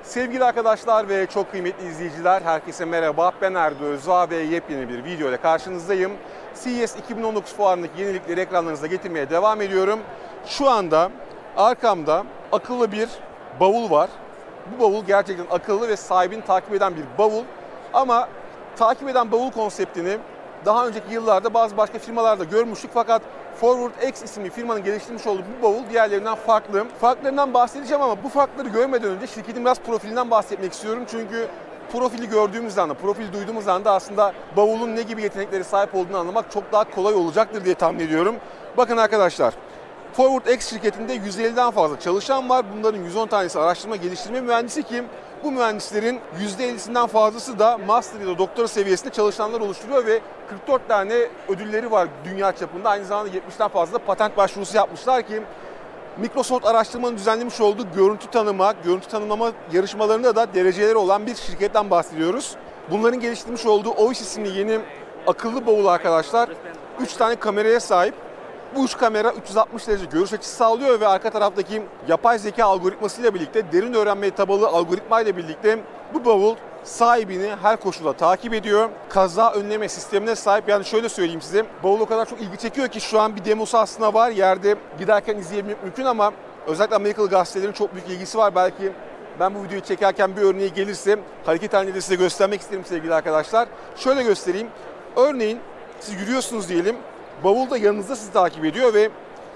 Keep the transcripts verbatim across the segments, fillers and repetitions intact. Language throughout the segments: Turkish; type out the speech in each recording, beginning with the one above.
Sevgili arkadaşlar ve çok kıymetli izleyiciler, herkese merhaba. Ben Erdo Özağ ve yepyeni bir video ile karşınızdayım. C E S iki bin on dokuz fuarındaki yenilikleri ekranlarınıza getirmeye devam ediyorum. Şu anda arkamda akıllı bir bavul var. Bu bavul gerçekten akıllı ve sahibini takip eden bir bavul. Ama takip eden bavul konseptini daha önceki yıllarda bazı başka firmalarda görmüştük, fakat ForwardX isimli firmanın geliştirmiş olduğu bu bavul diğerlerinden farklı. Farklarından bahsedeceğim ama bu farkları görmeden önce şirketin biraz profilinden bahsetmek istiyorum. Çünkü profili gördüğümüz anda, profili duyduğumuz anda aslında bavulun ne gibi yeteneklere sahip olduğunu anlamak çok daha kolay olacaktır diye tahmin ediyorum. Bakın arkadaşlar, ForwardX şirketinde yüz elliden fazla çalışan var. Bunların yüz on tanesi araştırma geliştirme mühendisi ki bu mühendislerin yüzde ellisinden fazlası da master ya da doktora seviyesinde çalışanlar oluşturuyor ve kırk dört tane ödülleri var dünya çapında. Aynı zamanda yetmişten fazla da patent başvurusu yapmışlar ki Microsoft araştırmanın düzenlemiş olduğu görüntü tanıma, görüntü tanımlama yarışmalarında da dereceleri olan bir şirketten bahsediyoruz. Bunların geliştirmiş olduğu Ovis isimli yeni akıllı bavul arkadaşlar üç tane kameraya sahip. Bu üç kamera üç yüz altmış derece görüş açısı sağlıyor ve arka taraftaki yapay zeka algoritmasıyla birlikte, derin öğrenmeye tabanlı algoritmayla birlikte bu bavul sahibini her koşulda takip ediyor. Kaza önleme sistemine sahip. Yani şöyle söyleyeyim size, bavul o kadar çok ilgi çekiyor ki şu an bir demosu aslında var. Yerde giderken izleyebilmek mümkün ama özellikle Amerikalı gazetelerin çok büyük ilgisi var. Belki ben bu videoyu çekerken bir örneği gelirse hareket halinde de size göstermek isterim sevgili arkadaşlar. Şöyle göstereyim. Örneğin siz yürüyorsunuz diyelim. Bavul da yanınızda sizi takip ediyor ve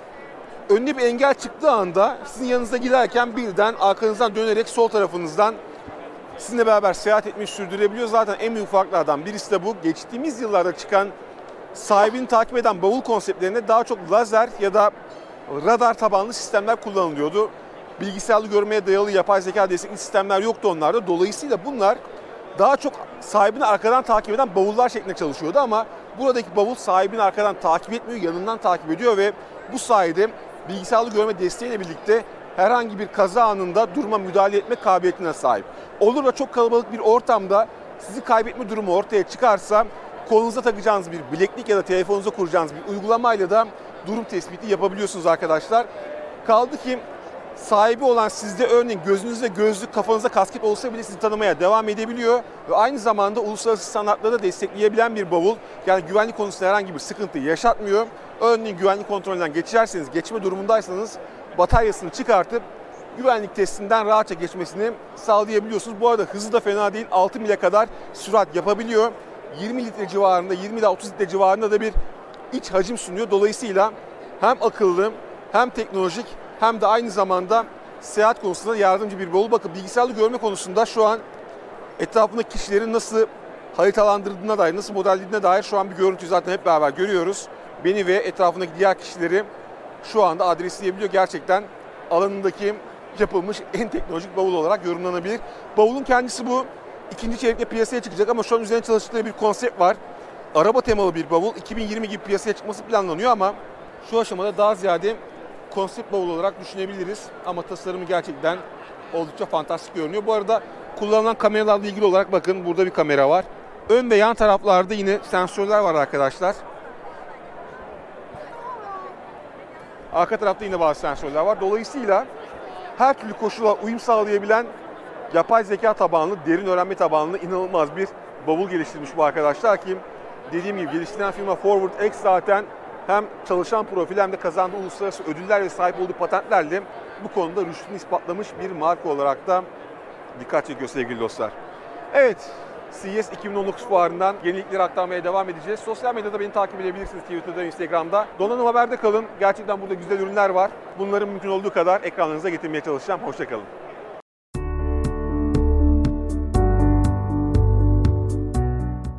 önüne bir engel çıktığı anda sizin yanınızda giderken birden arkanızdan dönerek sol tarafınızdan sizinle beraber seyahat etmeyi sürdürebiliyor. Zaten en büyük farklardan birisi de bu. Geçtiğimiz yıllarda çıkan sahibini takip eden bavul konseptlerinde daha çok lazer ya da radar tabanlı sistemler kullanılıyordu. Bilgisayarlı görmeye dayalı yapay zeka destekli sistemler yoktu onlarda. Dolayısıyla bunlar daha çok sahibini arkadan takip eden bavullar şeklinde çalışıyordu ama buradaki bavul sahibini arkadan takip etmiyor, yanından takip ediyor ve bu sayede bilgisayarlı görme desteğiyle birlikte herhangi bir kaza anında duruma müdahale etme kabiliyetine sahip. Olur da çok kalabalık bir ortamda sizi kaybetme durumu ortaya çıkarsa kolunuza takacağınız bir bileklik ya da telefonunuza kuracağınız bir uygulamayla da durum tespiti yapabiliyorsunuz arkadaşlar. Kaldı ki sahibi olan sizde örneğin gözünüzde gözlük, kafanızda kasket olsa bile sizi tanımaya devam edebiliyor ve aynı zamanda uluslararası standartları da destekleyebilen bir bavul. Yani güvenlik konusunda herhangi bir sıkıntı yaşatmıyor. Örneğin güvenlik kontrolünden geçerseniz, geçme durumundaysanız bataryasını çıkartıp güvenlik testinden rahatça geçmesini sağlayabiliyorsunuz. Bu arada hızı da fena değil, altı mile kadar sürat yapabiliyor. yirmi litre civarında, yirmi ile otuz litre civarında da bir iç hacim sunuyor. Dolayısıyla hem akıllı hem teknolojik hem de aynı zamanda seyahat konusunda yardımcı bir bavul. Bakın bilgisayarlı görme konusunda şu an etrafındaki kişilerin nasıl haritalandırdığına dair, nasıl modellediğine dair şu an bir görüntüyü zaten hep beraber görüyoruz. Beni ve etrafındaki diğer kişileri şu anda adresleyebiliyor. Gerçekten alanındaki yapılmış en teknolojik bavul olarak yorumlanabilir. Bavulun kendisi bu. İkinci çeyrekte piyasaya çıkacak ama şu an üzerine çalıştığı bir konsept var. Araba temalı bir bavul. iki bin yirmi gibi piyasaya çıkması planlanıyor ama şu aşamada daha ziyade konsept bavul olarak düşünebiliriz. Ama tasarımı gerçekten oldukça fantastik görünüyor. Bu arada kullanılan kameralarla ilgili olarak bakın burada bir kamera var. Ön ve yan taraflarda yine sensörler var arkadaşlar. Arka tarafta yine bazı sensörler var. Dolayısıyla her türlü koşula uyum sağlayabilen yapay zeka tabanlı, derin öğrenme tabanlı inanılmaz bir bavul geliştirmiş bu arkadaşlar ki dediğim gibi geliştiren firma ForwardX zaten hem çalışan profili hem de kazandığı uluslararası ödüller ve sahip olduğu patentlerle bu konuda rüştünü ispatlamış bir marka olarak da dikkat çekiyor sevgili dostlar. Evet, C E S iki bin on dokuz fuarından yenilikleri aktarmaya devam edeceğiz. Sosyal medyada beni takip edebilirsiniz, Twitter'da, Instagram'da. Donanım Haber'de kalın. Gerçekten burada güzel ürünler var. Bunları mümkün olduğu kadar ekranlarınıza getirmeye çalışacağım. Hoşça kalın.